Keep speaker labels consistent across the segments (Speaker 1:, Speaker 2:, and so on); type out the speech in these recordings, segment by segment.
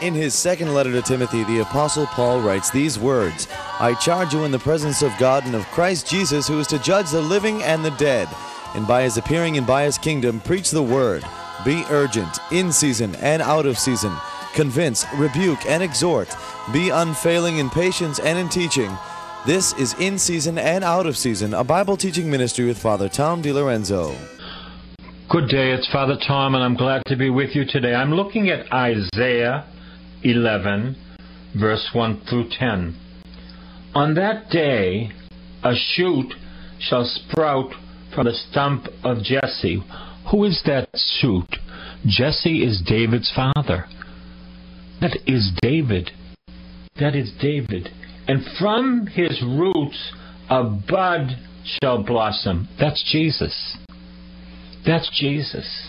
Speaker 1: In his second letter to Timothy, the Apostle Paul writes these words, "I charge you in the presence of God and of Christ Jesus, who is to judge the living and the dead, and by his appearing and by his kingdom, preach the word. Be urgent, in season and out of season. Convince, rebuke, and exhort. Be unfailing in patience and in teaching." This is In Season and Out of Season, a Bible teaching ministry with Father Tom DiLorenzo.
Speaker 2: Good day, it's Father Tom, and I'm glad to be with you today. I'm looking at Isaiah 11, verse 1 through 10. On that day, a shoot shall sprout from the stump of Jesse. Who is that shoot? Jesse is David's father. That is David. That is David. And from his roots a bud shall blossom. That's Jesus. That's Jesus.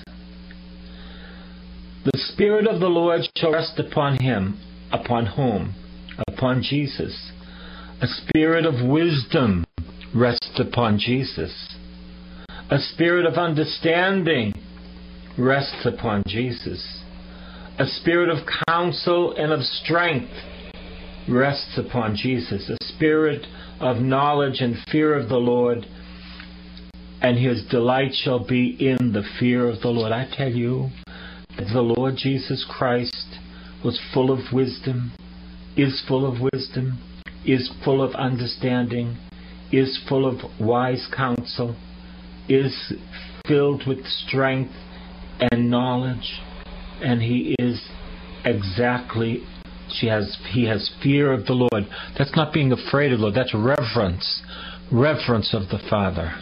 Speaker 2: The Spirit of the Lord shall rest upon him. Upon whom? Upon Jesus. A spirit of wisdom rests upon Jesus. A spirit of understanding rests upon Jesus. A spirit of counsel and of strength rests upon Jesus. A spirit of knowledge and fear of the Lord, and his delight shall be in the fear of the Lord. I tell you, the Lord Jesus Christ was full of wisdom, is full of wisdom, is full of understanding, is full of wise counsel, is filled with strength and knowledge, and he is exactly, he has fear of the Lord. That's not being afraid of the Lord, that's reverence of the Father.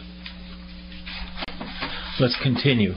Speaker 2: Let's continue.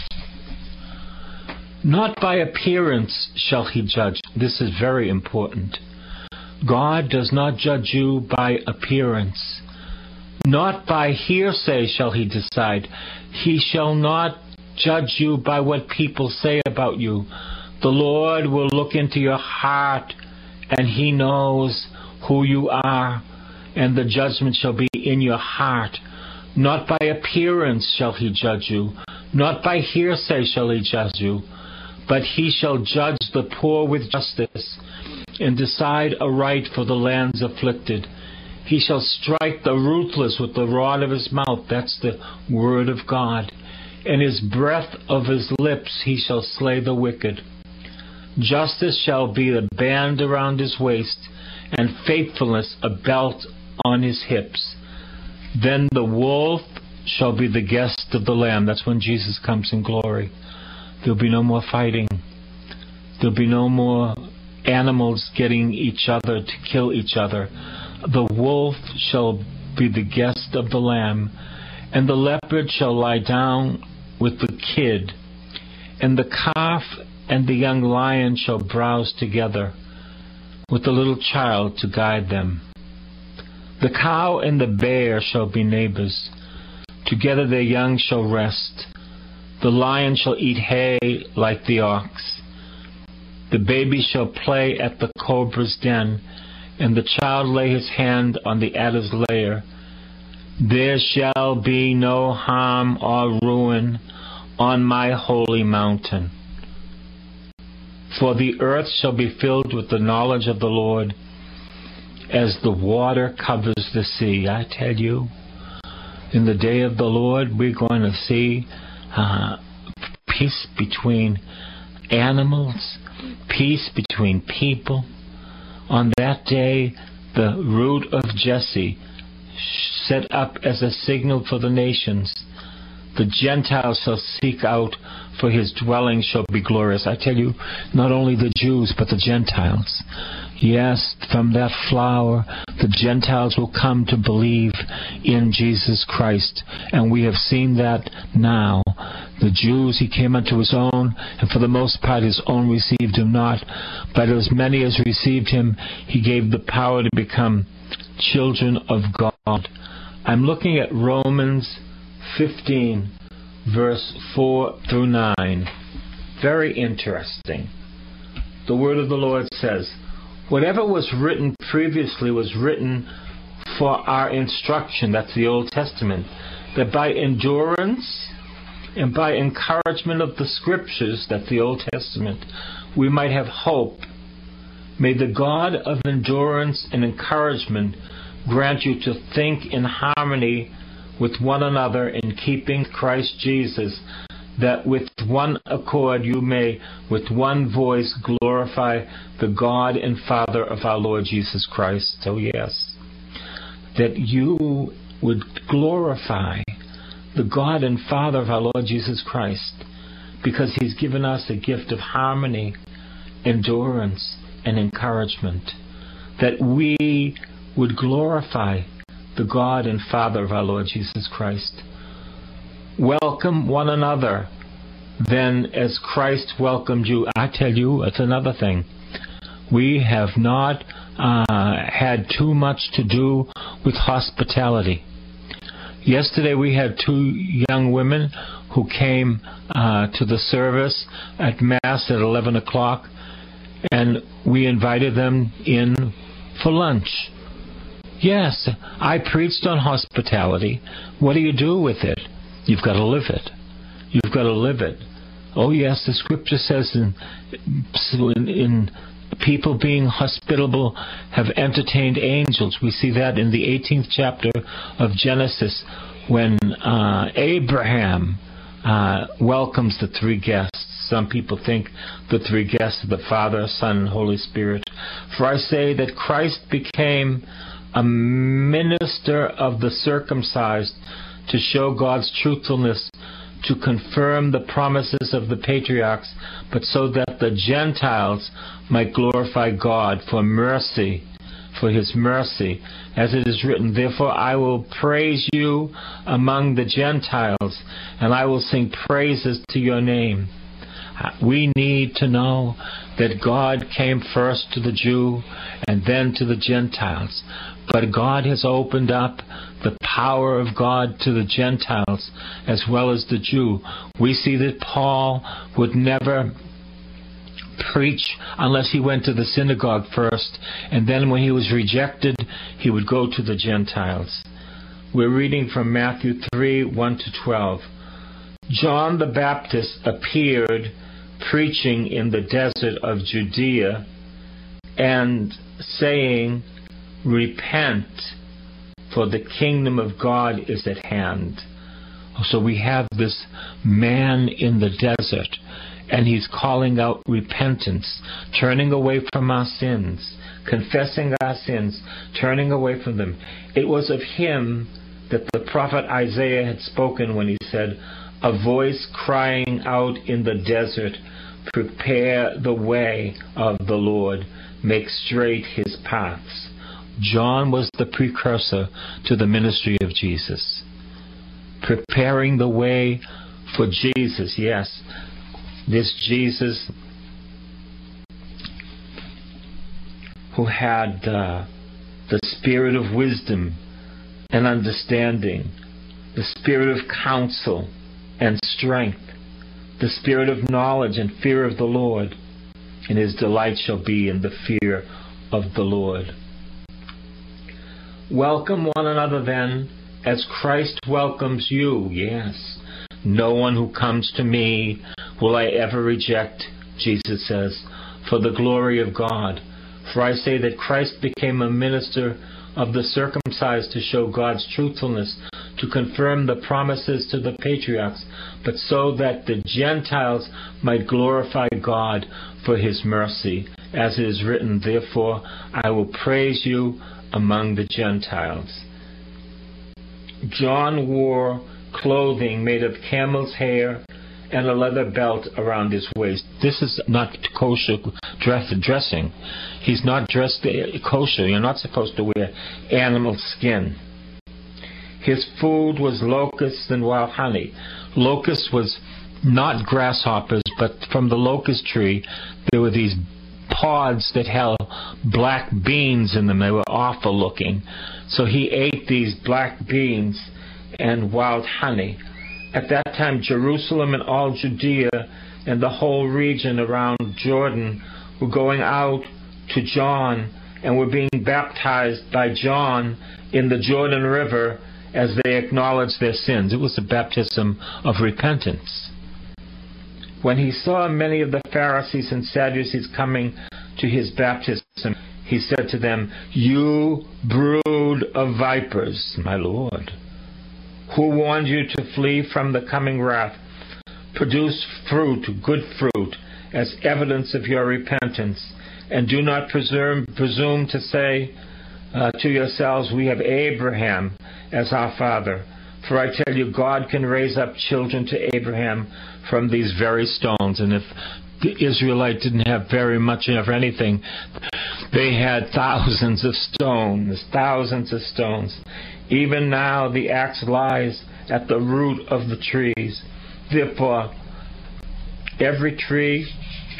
Speaker 2: Not by appearance shall he judge. This is very important. God does not judge you by appearance. Not by hearsay shall he decide. He shall not judge you by what people say about you. The Lord will look into your heart, and he knows who you are, and the judgment shall be in your heart. Not by appearance shall he judge you. Not by hearsay shall he judge you. But he shall judge the poor with justice, and decide aright for the lands afflicted. He shall strike the ruthless with the rod of his mouth. That's the word of God. And his breath of his lips he shall slay the wicked. Justice shall be a band around his waist, and faithfulness a belt on his hips. Then the wolf shall be the guest of the Lamb. That's when Jesus comes in glory. There'll be no more fighting. There'll be no more animals getting each other to kill each other. The wolf shall be the guest of the Lamb, and the leopard shall lie down with the kid, and the calf and the young lion shall browse together, with the little child to guide them. The cow and the bear shall be neighbors. Together their young shall rest. The lion shall eat hay like the ox. The baby shall play at the cobra's den, and the child lay his hand on the adder's lair. There shall be no harm or ruin on my holy mountain. For the earth shall be filled with the knowledge of the Lord, as the water covers the sea. I tell you, in the day of the Lord, we're going to see peace between animals, peace between people. On that day, the root of Jesse, set up as a signal for the nations. The Gentiles shall seek out, for his dwelling shall be glorious. I tell you, not only the Jews, but the Gentiles. Yes, from that flower, the Gentiles will come to believe in Jesus Christ. And we have seen that now. The Jews, he came unto his own, and for the most part his own received him not. But as many as received him, he gave the power to become children of God. I'm looking at Romans 15, verse 4 through 9. Very interesting. The word of the Lord says, whatever was written previously was written for our instruction. That's the Old Testament. That by endurance and by encouragement of the Scriptures, that's the Old Testament, we might have hope May the God of endurance and encouragement grant you to think in harmony with one another in keeping Christ Jesus, that with one accord you may with one voice glorify the God and Father of our Lord Jesus Christ. So yes, that you would glorify the God and Father of our Lord Jesus Christ, because He's given us a gift of harmony, endurance, and encouragement, that we would glorify the God and Father of our Lord Jesus Christ. Welcome one another, then, as Christ welcomed you. I tell you, it's another thing. We have not had too much to do with hospitality. Yesterday we had 2 young women who came to the service at Mass at 11 o'clock, and we invited them in for lunch. Yes, I preached on hospitality. What do you do with it? You've got to live it. You've got to live it. Oh yes, the Scripture says in people being hospitable have entertained angels. We see that in the 18th chapter of Genesis, when Abraham welcomes the 3 guests. Some people think the 3 guests are the Father, Son, and Holy Spirit. For I say that Christ became a minister of the circumcised to show God's truthfulness, to confirm the promises of the patriarchs, but so that the Gentiles might glorify God for mercy, for His mercy. As it is written, therefore I will praise you among the Gentiles, and I will sing praises to your name. We need to know that God came first to the Jew and then to the Gentiles. But God has opened up the power of God to the Gentiles as well as the Jew. We see that Paul would never preach unless he went to the synagogue first, and then when he was rejected, he would go to the Gentiles. We're reading from Matthew 3:1-12. John the Baptist appeared preaching in the desert of Judea and saying, repent, for the kingdom of God is at hand. So we have this man in the desert, and he's calling out repentance, turning away from our sins, confessing our sins, turning away from them. It was of him that the prophet Isaiah had spoken when he said, a voice crying out in the desert, prepare the way of the Lord, make straight His paths. John was the precursor to the ministry of Jesus, preparing the way for Jesus. Yes, this Jesus who had the spirit of wisdom and understanding, the spirit of counsel and strength, the spirit of knowledge and fear of the Lord, and His delight shall be in the fear of the Lord. Welcome one another then, as Christ welcomes you. Yes, no one who comes to me will I ever reject, Jesus says, for the glory of God. For I say that Christ became a minister of the circumcised to show God's truthfulness, to confirm the promises to the patriarchs, but so that the Gentiles might glorify God for His mercy. As it is written, therefore I will praise you among the Gentiles. John wore clothing made of camel's hair and a leather belt around his waist. This is not kosher dressing. He's not dressed kosher. You're not supposed to wear animal skin. His food was locusts and wild honey. Locust was not grasshoppers, but from the locust tree there were these pods that held black beans in them. They were awful looking. So he ate these black beans and wild honey. At that time, Jerusalem and all Judea and the whole region around Jordan were going out to John and were being baptized by John in the Jordan River as they acknowledged their sins. It was a baptism of repentance. When he saw many of the Pharisees and Sadducees coming to his baptism, he said to them, "You brood of vipers, my Lord, who warned you to flee from the coming wrath? Produce fruit, good fruit, as evidence of your repentance, and do not presume to say to yourselves, 'We have Abraham as our father.' For I tell you, God can raise up children to Abraham from these very stones." And if the Israelite didn't have very much of anything, they had thousands of stones, thousands of stones. Even now the axe lies at the root of the trees. Therefore, every tree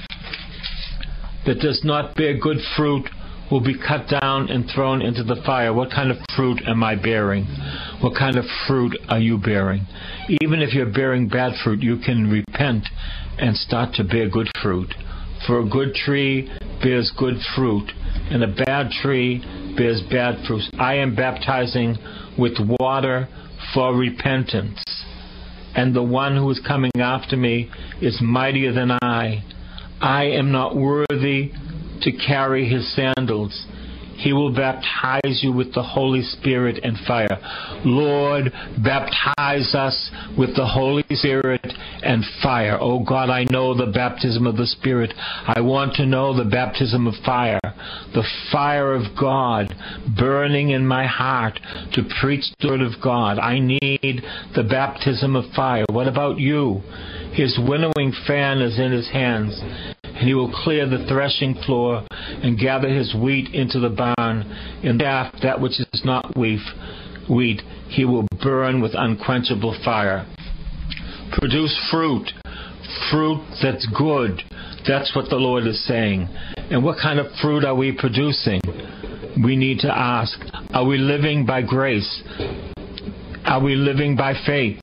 Speaker 2: that does not bear good fruit will be cut down and thrown into the fire. What kind of fruit am I bearing? What kind of fruit are you bearing? Even if you're bearing bad fruit, you can repent and start to bear good fruit. For a good tree bears good fruit, and a bad tree bears bad fruit. I am baptizing with water for repentance, and the one who is coming after me is mightier than I. I am not worthy to carry his sandals. He will baptize you with the Holy Spirit and fire. Lord, baptize us with the Holy Spirit and fire. Oh God, I know the baptism of the Spirit. I want to know the baptism of fire. The fire of God burning in my heart to preach the word of God. I need the baptism of fire. What about you? His winnowing fan is in his hands, and he will clear the threshing floor and gather his wheat into the barn. In that which is not wheat, he will burn with unquenchable fire. Produce fruit that's good. That's what the Lord is saying. And what kind of fruit are we producing? We need to ask, are we living by grace? Are we living by faith?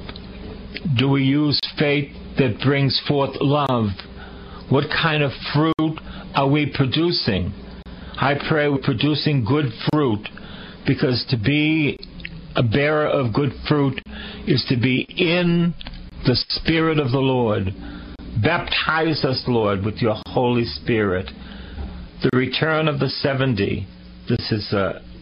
Speaker 2: Do we use faith that brings forth love? What kind of fruit are we producing? I pray we're producing good fruit, because to be a bearer of good fruit is to be in the Spirit of the Lord. Baptize us, Lord, with your Holy Spirit. The return of the 70. This is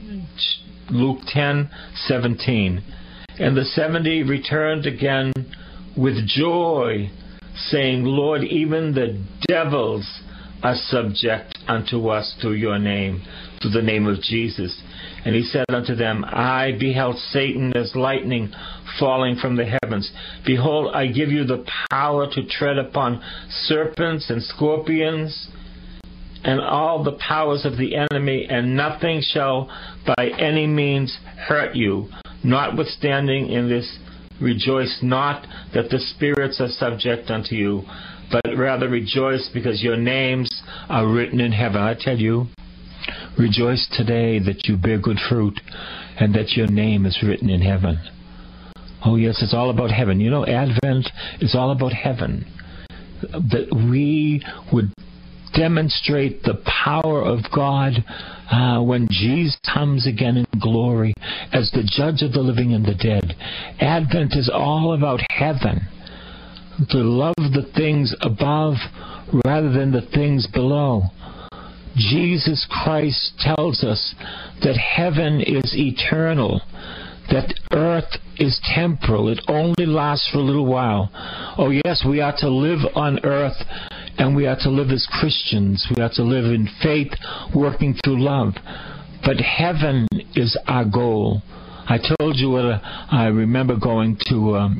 Speaker 2: Luke 10:17. And the 70 returned again with joy, saying, "Lord, even the devils are subject unto us through your name," through the name of Jesus. And he said unto them, "I beheld Satan as lightning falling from the heavens. Behold, I give you the power to tread upon serpents and scorpions and all the powers of the enemy, and nothing shall by any means hurt you. Notwithstanding in this, rejoice not that the spirits are subject unto you, but rather rejoice because your names are written in heaven." I tell you, rejoice today that you bear good fruit and that your name is written in heaven. Oh yes, it's all about heaven. You know, Advent is all about heaven. That we would demonstrate the power of God when Jesus comes again in glory as the judge of the living and the dead. Advent is all about heaven. To love the things above rather than the things below. Jesus Christ tells us that heaven is eternal, that earth is temporal. It only lasts for a little while. Oh yes, we are to live on earth, and we are to live as Christians. We are to live in faith, working through love. But heaven is our goal. I told you what I remember going to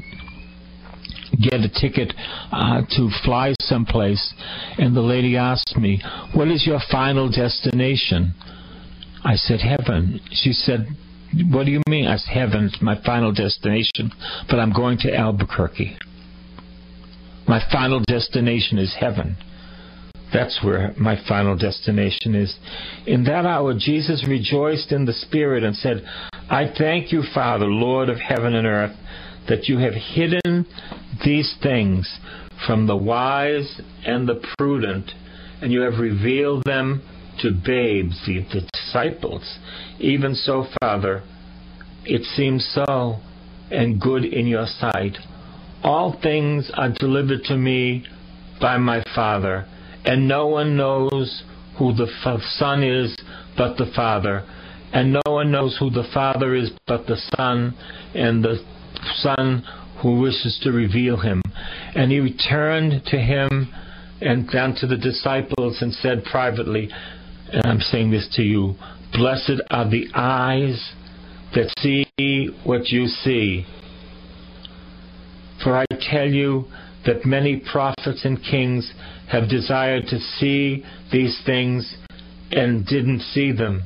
Speaker 2: get a ticket to fly someplace, and the lady asked me, "What is your final destination?" I said, "Heaven." She said, "What do you mean?" I said, "Heaven's my final destination, but I'm going to Albuquerque. My final destination is heaven." That's where my final destination is. In that hour, Jesus rejoiced in the Spirit and said, "I thank you, Father, Lord of heaven and earth, that you have hidden these things from the wise and the prudent, and you have revealed them to babes," the disciples. "Even so, Father, it seems so and good in your sight. All things are delivered to me by my Father, and no one knows who the Son is but the Father, and no one knows who the Father is but the Son, and the Son who wishes to reveal him. And he returned to him and down to the disciples and said privately, and I'm saying this to you, blessed are the eyes that see what you see. For I tell you that many prophets and kings have desired to see these things and didn't see them.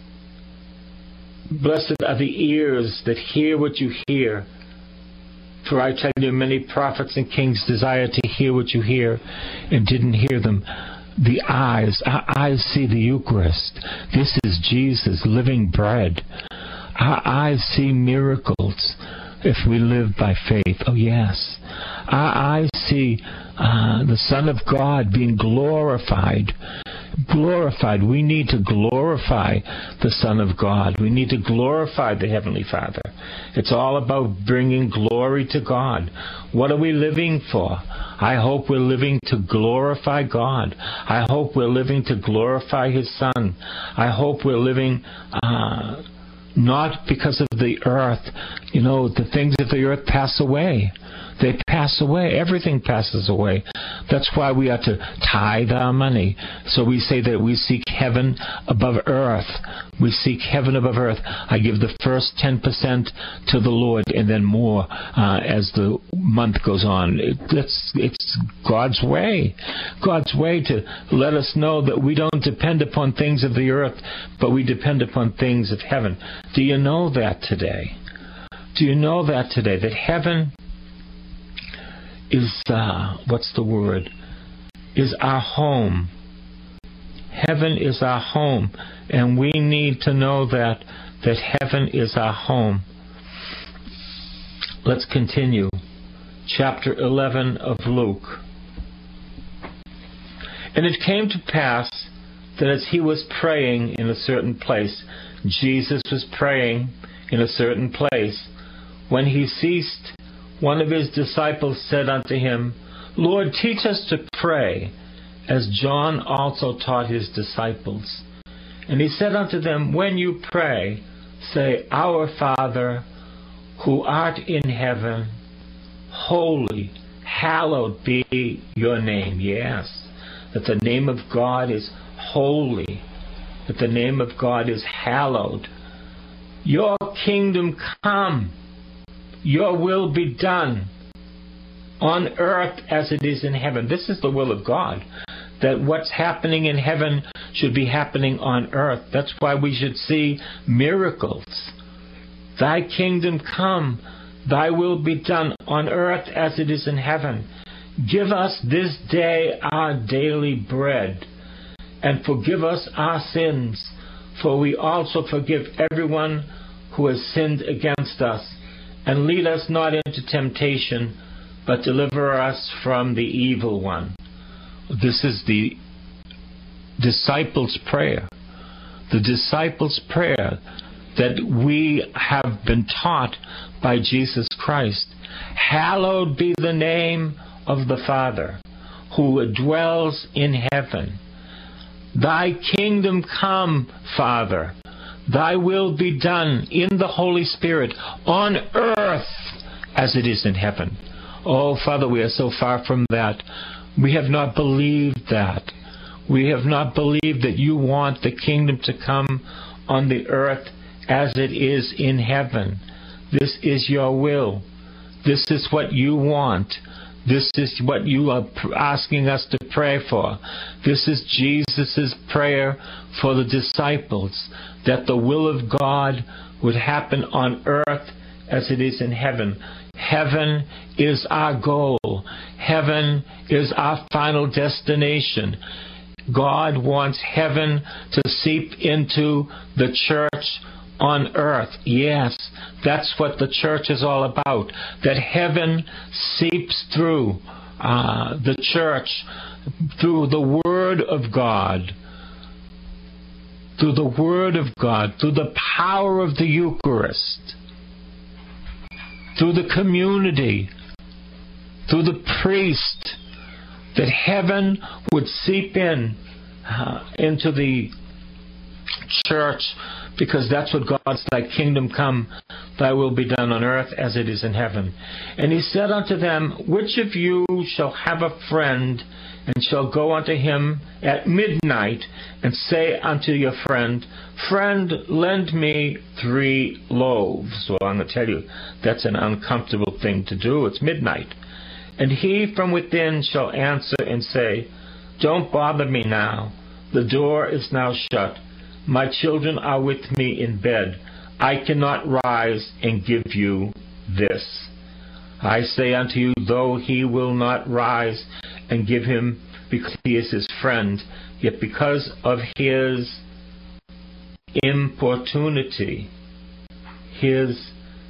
Speaker 2: Blessed are the ears that hear what you hear. For I tell you, many prophets and kings desire to hear what you hear and didn't hear them. The eyes, our eyes see the Eucharist. This is Jesus, living bread. Our eyes see miracles if we live by faith. Oh yes. Our eyes see the Son of God being glorified. Glorified. We need to glorify the Son of God. We need to glorify the Heavenly Father. It's all about bringing glory to God. What are we living for? I hope we're living to glorify God. I hope we're living to glorify His Son. I hope we're living not because of the earth. You know, the things of the earth pass away. They pass away. Everything passes away. That's why we are to tithe our money. So we say that we seek heaven above earth. We seek heaven above earth. I give the first 10% to the Lord and then more as the month goes on. It's God's way. God's way to let us know that we don't depend upon things of the earth, but we depend upon things of heaven. Do you know that today? Do you know that today? That heaven is, is our home. Heaven is our home. And we need to know that heaven is our home. Let's continue. Chapter 11 of Luke. And it came to pass that as he was praying in a certain place, Jesus was praying in a certain place. When he ceased, one of his disciples said unto him, Lord, teach us to pray, as John also taught his disciples. And he said unto them, when you pray, say, Our Father, who art in heaven, holy, hallowed be your name. Yes, that the name of God is holy, that the name of God is hallowed. Your kingdom come. Your will be done on earth as it is in heaven. This is the will of God, that what's happening in heaven should be happening on earth. That's why we should see miracles. Thy kingdom come, thy will be done on earth as it is in heaven. Give us this day our daily bread, and forgive us our sins, for we also forgive everyone who has sinned against us. And lead us not into temptation, but deliver us from the evil one. This is the disciples' prayer. The disciples' prayer that we have been taught by Jesus Christ. Hallowed be the name of the Father, who dwells in heaven. Thy kingdom come, Father. Thy will be done in the Holy Spirit on earth as it is in heaven. Oh, Father, we are so far from that. We have not believed that. We have not believed that you want the kingdom to come on the earth as it is in heaven. This is your will. This is what you want. This is what you are asking us to pray for. This is Jesus' prayer for the disciples, that the will of God would happen on earth as it is in heaven. Heaven is our goal. Heaven is our final destination. God wants heaven to seep into the church on earth. Yes, that's what the church is all about. That heaven seeps through the church, through the Word of God. Through the Word of God, through the power of the Eucharist, through the community, through the priest, that heaven would seep in into the church, because that's what God's like. Kingdom come, thy will be done on earth as it is in heaven. And he said unto them, which of you shall have a friend, and shall go unto him at midnight, and say unto your friend, friend, lend me 3 loaves. Well, I'm going to tell you, that's an uncomfortable thing to do. It's midnight. And he from within shall answer and say, don't bother me now. The door is now shut. My children are with me in bed. I cannot rise and give you this. I say unto you, though he will not rise and give him, because he is his friend, yet because of his importunity, his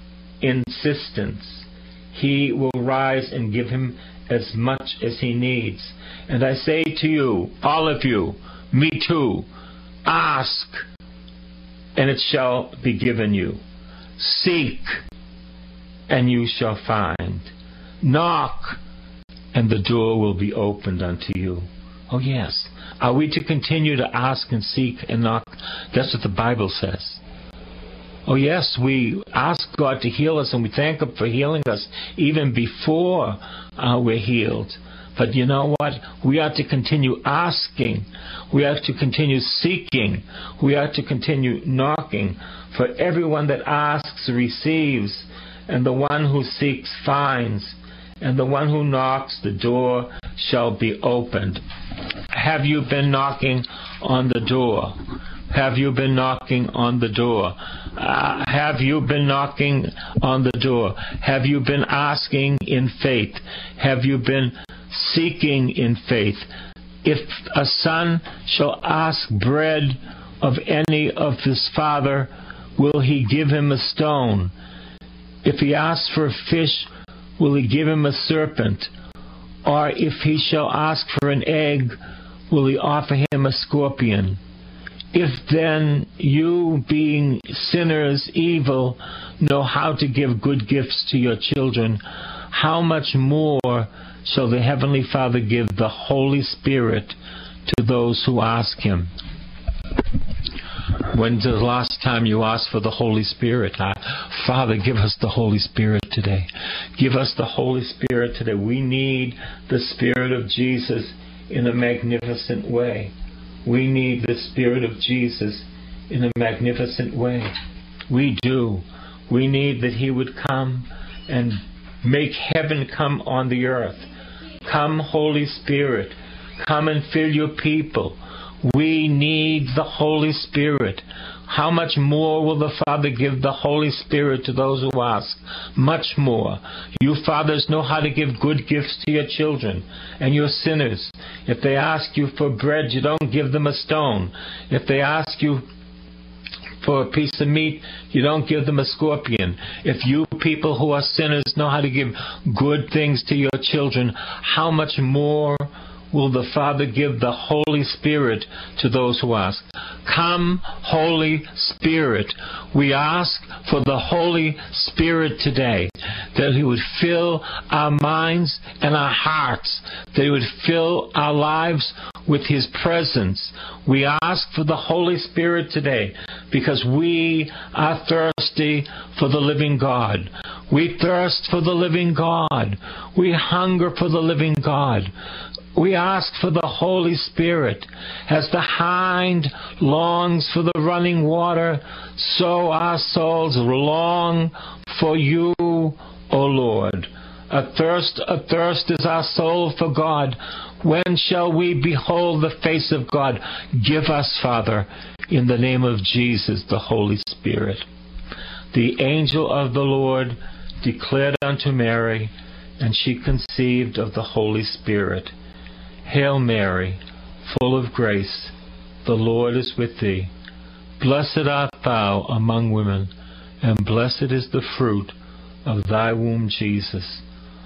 Speaker 2: insistence, he will rise and give him as much as he needs. And I say to you, all of you, me too, ask, and it shall be given you. Seek, and you shall find. Knock, and the door will be opened unto you. Oh yes. Are we to continue to ask and seek and knock? That's what the Bible says. Oh yes, we ask God to heal us, and we thank Him for healing us even before we're healed. But you know what? We are to continue asking. We are to continue seeking. We are to continue knocking. For everyone that asks receives, and the one who seeks finds, and the one who knocks, the door shall be opened. Have you been knocking on the door? Have you been knocking on the door? Have you been knocking on the door? Have you been asking in faith? Have you been seeking in faith? If a son shall ask bread of any of his father, will he give him a stone? If he asks for a fish, will he give him a serpent? Or if he shall ask for an egg, will he offer him a scorpion? If then you, being sinners, evil, know how to give good gifts to your children, how much more shall the Heavenly Father give the Holy Spirit to those who ask Him? When's the last time you asked for the Holy Spirit? Father, give us the Holy Spirit today. Give us the Holy Spirit today. We need the Spirit of Jesus in a magnificent way. We need the Spirit of Jesus in a magnificent way. We do. We need that He would come and make heaven come on the earth. Come, Holy Spirit. Come and fill your people. We need the Holy Spirit. How much more will the Father give the Holy Spirit to those who ask? Much more. You fathers know how to give good gifts to your children and your sinners. If they ask you for bread, you don't give them a stone. If they ask you for a piece of meat, you don't give them a scorpion. If you people who are sinners know how to give good things to your children, how much more will the Father give the Holy Spirit to those who ask? Come, Holy Spirit. We ask for the Holy Spirit today, that He would fill our minds and our hearts, that He would fill our lives with His presence. We ask for the Holy Spirit today because we are thirsty for the living God. We thirst for the living God. We hunger for the living God. We ask for the Holy Spirit. As the hind longs for the running water, so our souls long for you, O Lord. Athirst is our soul for God. When shall we behold the face of God? Give us, Father, in the name of Jesus, the Holy Spirit. The angel of the Lord declared unto Mary, and she conceived of the Holy Spirit. Hail Mary, full of grace, the Lord is with thee. Blessed art thou among women, and blessed is the fruit of thy womb, Jesus.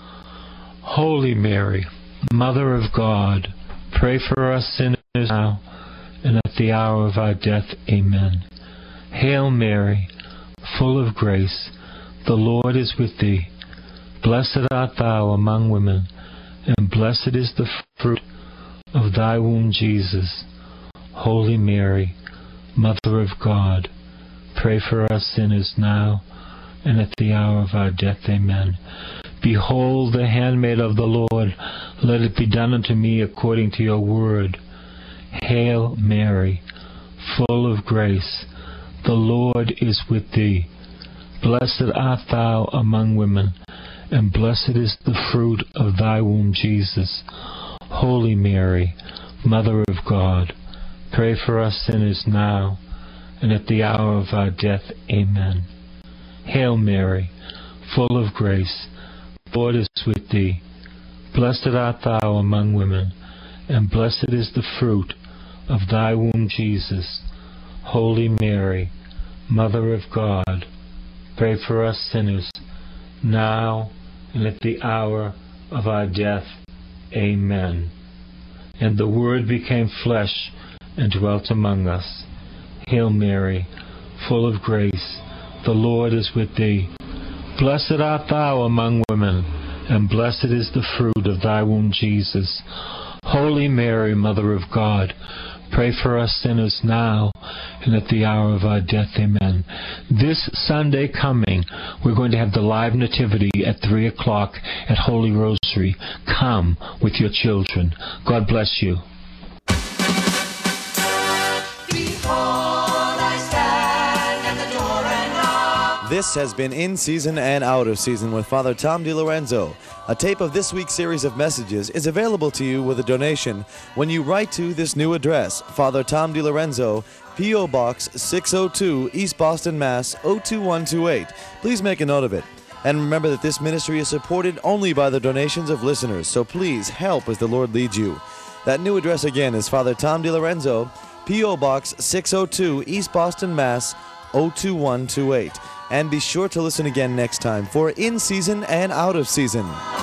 Speaker 2: Holy Mary, Mother of God, pray for us sinners now and at the hour of our death. Amen. Hail Mary, full of grace, the Lord is with thee. Blessed art thou among women, and blessed is the fruit of thy womb, Jesus. Holy Mary, Mother of God, pray for us sinners now and at the hour of our death. Amen. Behold the handmaid of the Lord, let it be done unto me according to your word. Hail Mary, full of grace, the Lord is with thee. Blessed art thou among women, and blessed is the fruit of thy womb, Jesus. Holy Mary, Mother of God, pray for us sinners now and at the hour of our death. Amen. Hail Mary, full of grace, the Lord is with thee. Blessed art thou among women, and blessed is the fruit of thy womb, Jesus. Holy Mary, Mother of God, pray for us sinners, now and at the hour of our death. Amen. And the Word became flesh and dwelt among us. Hail Mary, full of grace, the Lord is with thee. Blessed art thou among women, and blessed is the fruit of thy womb, Jesus. Holy Mary, Mother of God, pray for us sinners now and at the hour of our death. Amen. This Sunday coming, we're going to have the live nativity at 3 o'clock at Holy Rosary. Come with your children. God bless you.
Speaker 1: This has been In Season and Out of Season with Father Tom DiLorenzo. A tape of this week's series of messages is available to you with a donation when you write to this new address, Father Tom DiLorenzo, P.O. Box 602, East Boston, Mass. 02128. Please make a note of it. And remember that this ministry is supported only by the donations of listeners, so please help as the Lord leads you. That new address again is Father Tom DiLorenzo, P.O. Box 602, East Boston, Mass. 02128. And be sure to listen again next time for In Season and Out of Season.